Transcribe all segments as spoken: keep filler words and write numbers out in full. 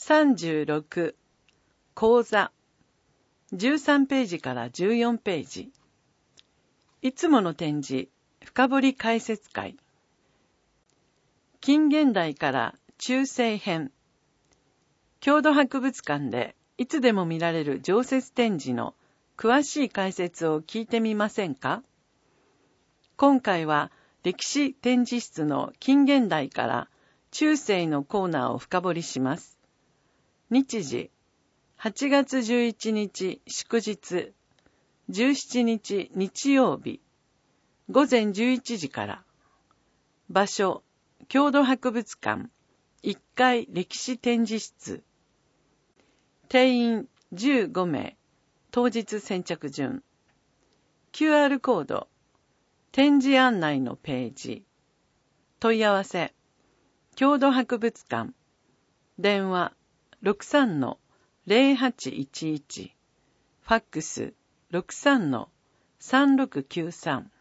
さんじゅうろく講座じゅうさんページからじゅうよんページ。いつもの展示深掘り解説会。近現代から中世編。郷土博物館でいつでも見られる常設展示の詳しい解説を聞いてみませんか？今回は歴史展示室の近現代から中世のコーナーを深掘りします。日時はちがつじゅういちにち祝日、じゅうしちにち日曜日、ごぜんじゅういちじから。場所、郷土博物館いっかい歴史展示室。定員じゅうごめい、当日先着順。キューアール コード、展示案内のページ。問い合わせ、郷土博物館。電話 ろくさんのぜろはちいちいち。ファックス ろくさんのさんろくきゅうさん。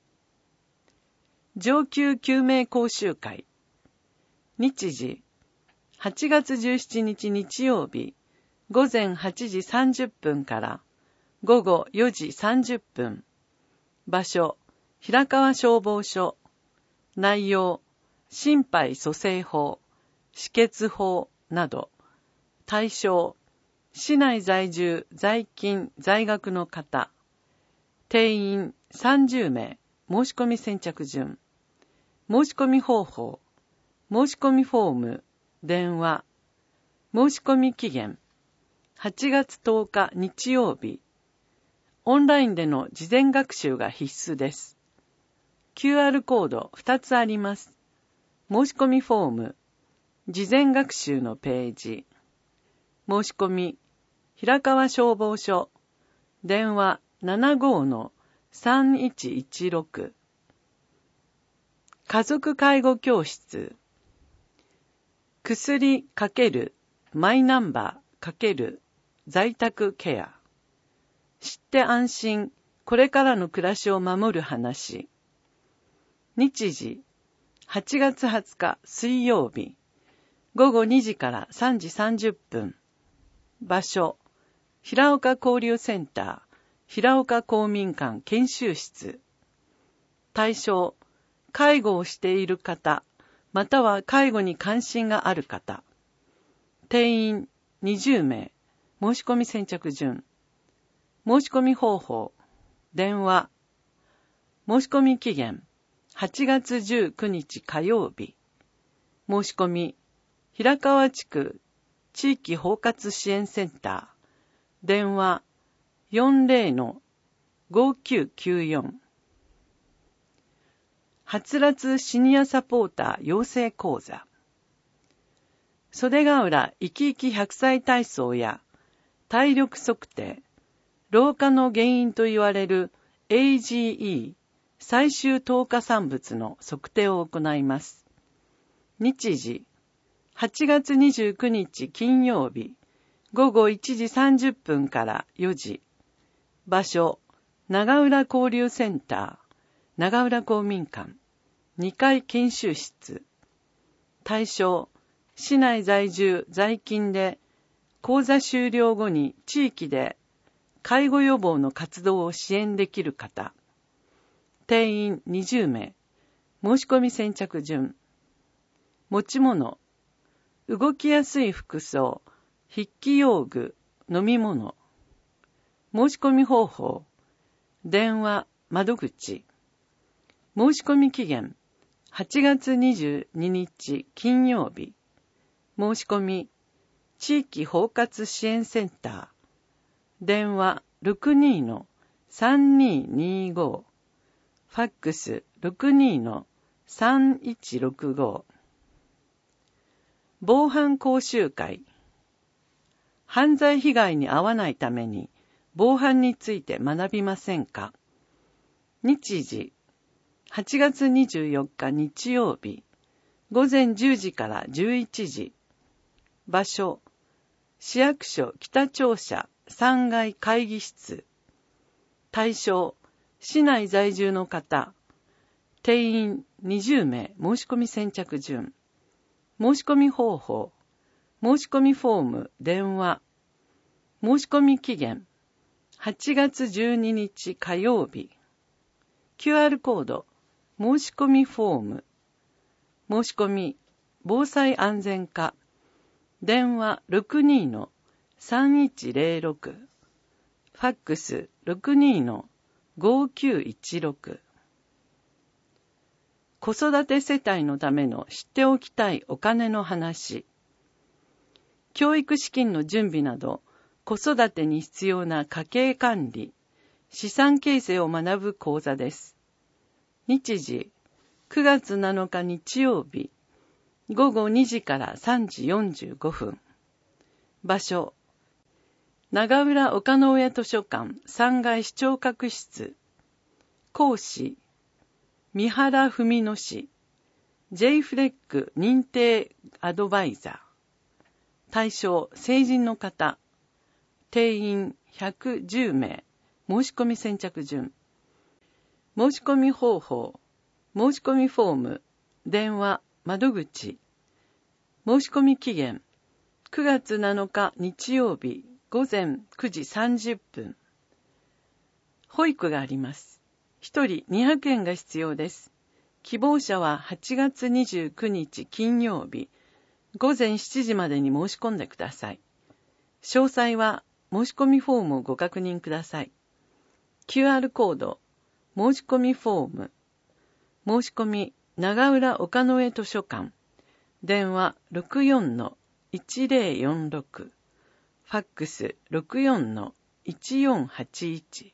上級救命講習会。日時はちがつじゅうしちにち日曜日、ごぜんはちじさんじゅっぷんからごごよじさんじゅっぷん。場所、平川消防署。内容、心肺蘇生法、止血法など。対象、市内在住、在勤、在学の方。定員さんじゅうめい、申し込み先着順。申し込み方法、申し込みフォーム、電話。申し込み期限、はちがつとおか日曜日。オンラインでの事前学習が必須です。キューアール コードふたつあります。申し込みフォーム、事前学習のページ。申し込み、平川消防署。電話ななごのさんいちいちろく。家族介護教室。薬×マイナンバー×在宅ケア。知って安心、これからの暮らしを守る話。日時はちがつはつか水曜日、ごごにじからさんじさんじゅっぷん。場所、平岡交流センター、平岡公民館研修室。対象、介護をしている方、または介護に関心がある方。定員にじゅうめい、申し込み先着順。申し込み方法、電話。申し込み期限、はちがつじゅうくにち火曜日。申し込み、平川地区地域包括支援センター。電話 よんじゅうのごきゅうきゅうよん。はつらつシニアサポーター養成講座。袖ヶ浦生き生きひゃくさい体操や体力測定、老化の原因と言われる エージーイー 最終透過産物の測定を行います。日時はちがつにじゅうくにち金曜日、ごごいちじさんじゅっぷんからよじ。場所、長浦交流センター、長浦公民館、にかい研修室。対象、市内在住、在勤で、講座終了後に地域で介護予防の活動を支援できる方。定員にじゅうめい、申し込み先着順。持ち物、動きやすい服装、筆記用具、飲み物。申し込み方法、電話、窓口。申し込み期限、はちがつにじゅうににち金曜日。申し込み、地域包括支援センター。電話 ろくにのさんにーにーご。ファックス ろくにのさんいちろくご。防犯講習会。犯罪被害に遭わないために防犯について学びませんか？日時はちがつにじゅうよっか日曜日、ごぜんじゅうじからじゅういちじ。場所、市役所北庁舎さんがい会議室。対象、市内在住の方。定員にじゅうめい、申し込み先着順。申し込み方法、 申し込みフォーム、電話。申し込み期限、はちがつじゅうににち火曜日。キューアール コード、申し込みフォーム。申し込み、防災安全課。電話 ろくにーのさんいちゼロろく。ファックス ろくにーのごきゅういちろく。子育て世帯のための知っておきたいお金の話。教育資金の準備など、子育てに必要な家計管理、資産形成を学ぶ講座です。日時、くがつなのか日曜日、ごごにじからさんじよんじゅうごふん。場所、長浦岡之上図書館さんがい視聴覚室。講師、三原文乃氏、ジェイフレック認定アドバイザー。対象、成人の方。定員ひゃくじゅうめい。申し込み先着順。申し込み方法。申し込みフォーム。電話、窓口。申し込み期限。くがつなのか日曜日ごぜんくじさんじゅっぷん。保育があります。ひとりにひゃくえんが必要です。希望者ははちがつにじゅうくにち金曜日ごぜんしちじまでに申し込んでください。詳細は申し込みフォームをご確認ください。キューアール コード、申し込みフォーム。申し込み、長浦岡之上図書館。電話 ろくよんのいちぜろよんろく。ファックス ろくよんのいちよんはちいち。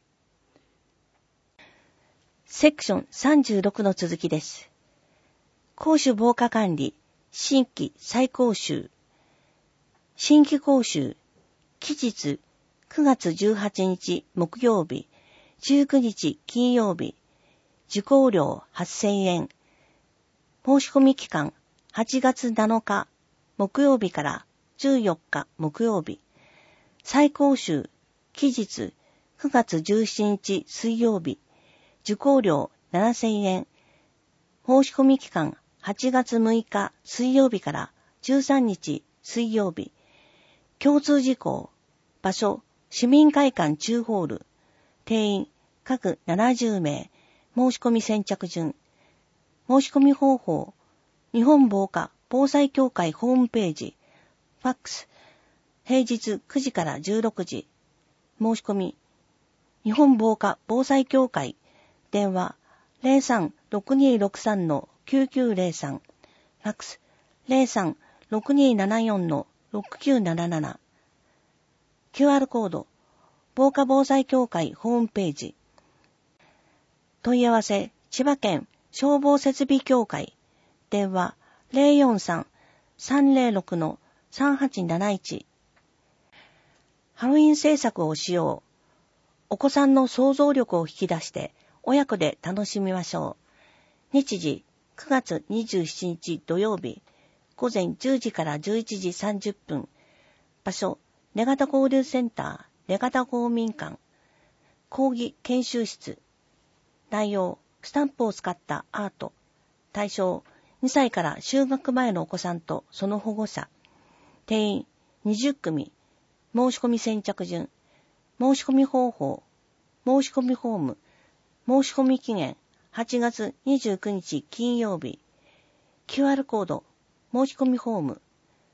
セクションさんじゅうろくの続きです。公衆防火管理、新規再講習。新規講習、期日くがつじゅうはちにち木曜日、じゅうくにち金曜日、受講料はっせんえん。申し込み期間はちがつなのか木曜日からじゅうよっか木曜日。再講習、期日くがつじゅうしちにち水曜日、受講料ななせんえん。申し込み期間はちがつむいか水曜日からじゅうさんにち水曜日。共通事項。場所、市民会館中ホール。定員、各ななじゅうめい。申し込み先着順。申し込み方法。日本防火防災協会ホームページ。ファックス。平日くじからじゅうろくじ。申し込み。日本防火防災協会。電話 ゼロさんろくにーろくさんのきゅうきゅうゼロさん。ファックス ゼロさんろくにーななよんのろくきゅうなななな。キューアール コード。防火防災協会ホームページ。問い合わせ、千葉県消防設備協会。電話 ゼロよんさん さんゼロろくのさんはちなないち。ハロウィン制作をしよう。お子さんの想像力を引き出して親子で楽しみましょう。日時くがつにじゅうしちにち土曜日ごぜんじゅうじからじゅういちじさんじゅっぷん。場所、根方交流センター、根方公民館。講義研修室。内容、スタンプを使ったアート。対象、にさいから就学前のお子さんとその保護者。定員にじゅっくみ。申し込み先着順。申し込み方法。申し込みフォーム。申し込み期限はちがつにじゅうくにち金曜日。キューアール コード。申し込みフォーム。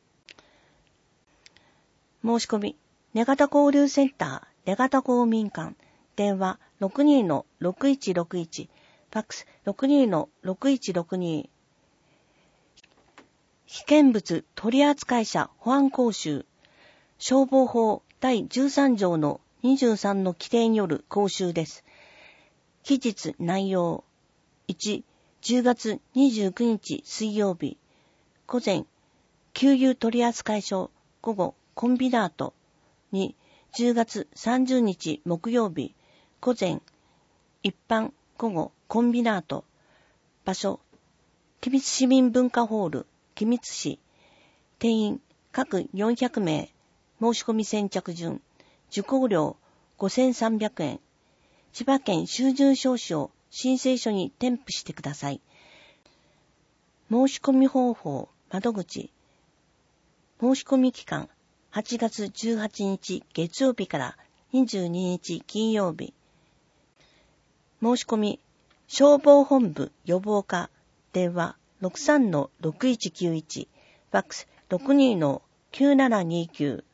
申し込み。根方交流センター、根方公民館。電話 ろくにーのろくいちろくいち。ファックス ろくにーのろくいちろくに。危険物取扱者保安講習。消防法だいじゅうさんじょうのにじゅうさんの規定による講習です。期日内容。いち、じゅうがつにじゅうくにち水曜日。午前、給油取扱所。午後、コンビナート。に、じゅうがつさんじゅうにち木曜日。午前、一般、午後、コンビナート。場所、君津市民文化ホール、君津市。定員、各よんひゃくめい。申し込み先着順。受講料ごせんさんびゃくえん。千葉県収入証紙を申請書に添付してください。申し込み方法、窓口。 申し込み期間はちがつじゅうはちにち月曜日からにじゅうににち金曜日。申し込み消防本部予防課電話 ろくさんのろくいちきゅういち ファックス ろくにのきゅうななにきゅう